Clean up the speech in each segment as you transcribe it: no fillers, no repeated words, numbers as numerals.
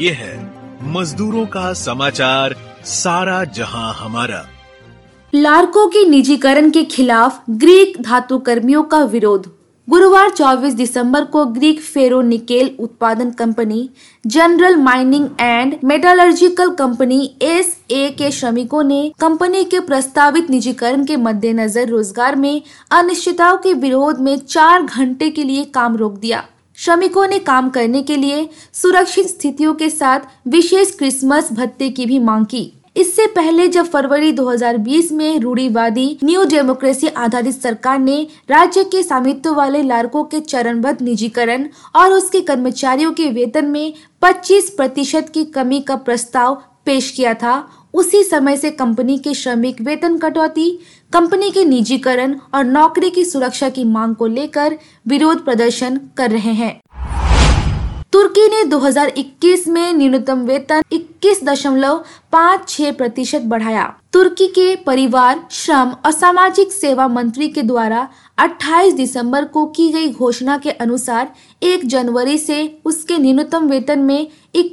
ये है मजदूरों का समाचार, सारा जहां हमारा। लार्को के निजीकरण के खिलाफ ग्रीक धातु कर्मियों का विरोध। गुरुवार 24 दिसंबर को ग्रीक फेरो निकेल उत्पादन company general mining and metallurgical company SA के श्रमिकों ने कंपनी के प्रस्तावित निजीकरण के मद्देनजर रोजगार में अनिश्चितताओं के विरोध में 4 घंटे के लिए काम रोक दिया। श्रमिकों ने काम करने के लिए सुरक्षित स्थितियों के साथ विशेष क्रिसमस भत्ते की भी मांग की। इससे पहले जब फरवरी 2020 में रूढ़िवादी न्यू डेमोक्रेसी आधारित सरकार ने राज्य के स्वामित्व वाले लार्को के चरणबद्ध निजीकरण और उसके कर्मचारियों के वेतन में 25% की कमी का प्रस्ताव पेश किया था, उसी समय से कंपनी के श्रमिक वेतन कटौती, कंपनी के निजीकरण और नौकरी की सुरक्षा की मांग को लेकर विरोध प्रदर्शन कर रहे हैं। तुर्की ने 2021 में न्यूनतम वेतन 21.56% बढ़ाया। तुर्की के परिवार, श्रम और सामाजिक सेवा मंत्री के द्वारा 28 दिसंबर को की गई घोषणा के अनुसार 1 जनवरी से उसके न्यूनतम वेतन में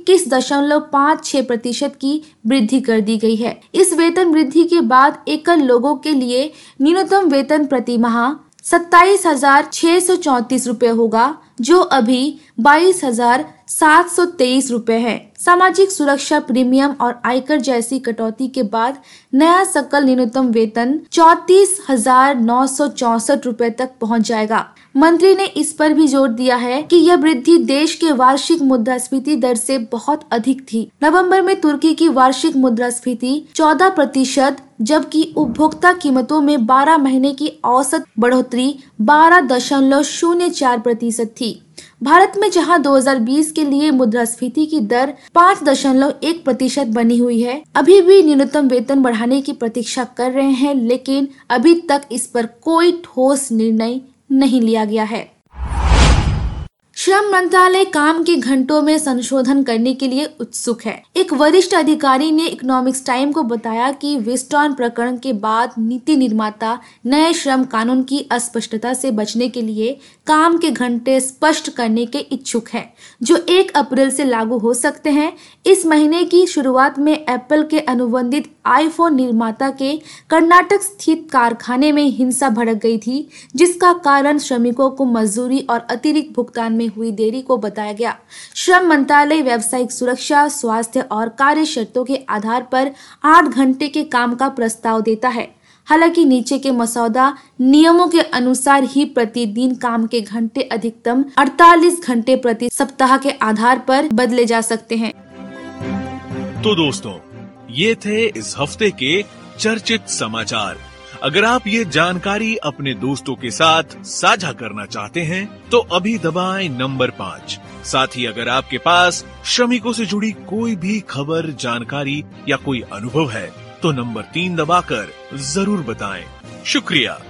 21.56% की वृद्धि कर दी गई है। इस वेतन वृद्धि के बाद एकल लोगों के लिए न्यूनतम वेतन प्रति माह 27,634 रुपए होगा, जो अभी 22,723 रुपए है। सामाजिक सुरक्षा प्रीमियम और आयकर जैसी कटौती के बाद नया सकल न्यूनतम वेतन 34,964 रुपए तक पहुंच जाएगा। मंत्री ने इस पर भी जोर दिया है कि यह वृद्धि देश के वार्षिक मुद्रास्फीति दर से बहुत अधिक थी। नवंबर में तुर्की की वार्षिक मुद्रास्फीति 14%, जबकि उपभोक्ता कीमतों में 12 महीने की औसत बढ़ोतरी 12.04% थी। भारत में जहां 2020 के लिए मुद्रास्फीति की दर 5.1% बनी हुई है, अभी भी न्यूनतम वेतन बढ़ाने की प्रतीक्षा कर रहे हैं, लेकिन अभी तक इस पर कोई ठोस निर्णय नहीं लिया गया है। श्रम मंत्रालय काम के घंटों में संशोधन करने के लिए उत्सुक है। एक वरिष्ठ अधिकारी ने इकोनॉमिक्स टाइम को बताया कि विस्टॉन प्रकरण के बाद नीति निर्माता नए श्रम कानून की अस्पष्टता से बचने के लिए काम के घंटे स्पष्ट करने के इच्छुक है, जो 1 अप्रैल से लागू हो सकते हैं। इस महीने की शुरुआत में एप्पल के अनुबंधित आईफोन निर्माता के कर्नाटक स्थित कारखाने में हिंसा भड़क गई थी, जिसका कारण श्रमिकों को मजदूरी और अतिरिक्त भुगतान में हुई देरी को बताया गया। श्रम मंत्रालय व्यावसायिक सुरक्षा, स्वास्थ्य और कार्य शर्तों के आधार पर 8 घंटे के काम का प्रस्ताव देता है। हालांकि नीचे के मसौदा नियमों के अनुसार ही प्रतिदिन काम के घंटे अधिकतम 48 घंटे प्रति सप्ताह के आधार पर बदले जा सकते हैं। तो दोस्तों, ये थे इस हफ्ते के चर्चित समाचार। अगर आप ये जानकारी अपने दोस्तों के साथ साझा करना चाहते हैं तो अभी दबाएं नंबर 5। साथ ही अगर आपके पास श्रमिकों से जुड़ी कोई भी खबर, जानकारी या कोई अनुभव है तो नंबर 3 दबाकर जरूर बताएं। शुक्रिया।